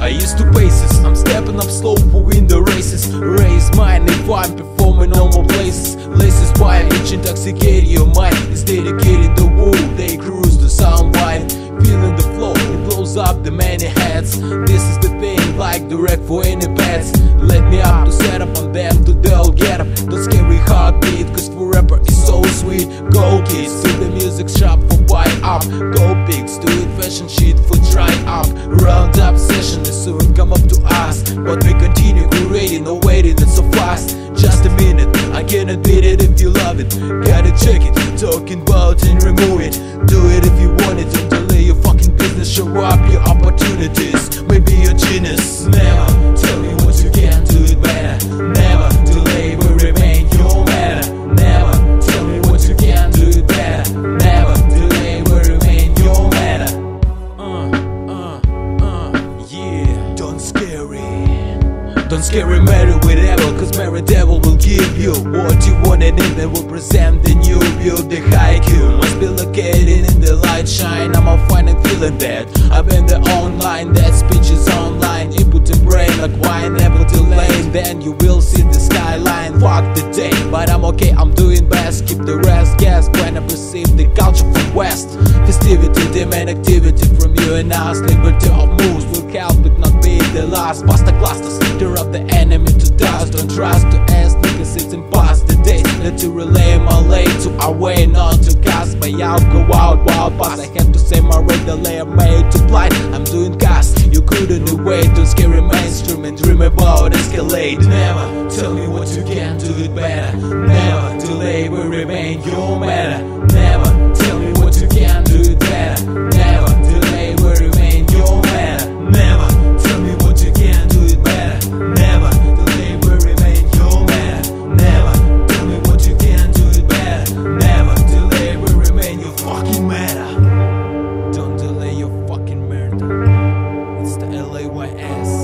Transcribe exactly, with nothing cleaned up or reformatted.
I used to paces, I'm stepping up slow for win the races. Raise mine if I'm performing normal places. Laces by each intoxicated your mind. It's dedicated the wall, they cruise the sound wide. Feeling the flow, it blows up the many heads. This is the thing, like the wreck for any pets. Let me up to set up on them to they'll get up. Don't scary heartbeat, cause for rapper is so sweet. Go kids to the music shop for buy up. Go pigs to it fashion shit for try up. Round up session is soon come up to us. But we continue curating, no waiting it's so fast. Just a minute, I cannot beat it if you love it. Gotta check it, talking about and remove it. Do it if you want it, don't delay your fucking business. Show up your opportunities, maybe you're genius. Never tell me what you can do it better. Never delay will remain your matter. Never tell me what you can do it better. Never delay will remain your matter. Uh, uh, uh, yeah. Don't scary. Don't scary marry with devil, cause marry devil will give you what you wanted and they will present the new view. The high Q must be located in the light shine. I'm all fine and feeling that I've been the online, that speech is online. Input and brain like wine, never delay. Then you will see the skyline. Fuck the day, but I'm okay, I'm doing best. Keep the rest gas when I perceive the culture from west. Festivity, demand activity from you and us. Liberty of moves will help it not be the last. Pasta clusters, tear up the enemy to dust. Don't trust to ask niggas, it's past the days. Let to relay my lane to our way, not to cast my out, go out, wild pass. I have to say my radar layer made to blind. I'm doing cast, you couldn't wait to scary mainstream and dream about escalate. Never tell me what you can do it better. Never delay will remain your matter. Never tell me what you can do it better. Never delay will remain your matter. Never tell me what you can do it better. Never delay will remain your matter. Never tell me what you can do it better. Never delay will remain your fucking matter. Don't delay your fucking murder. It's the L A Y S.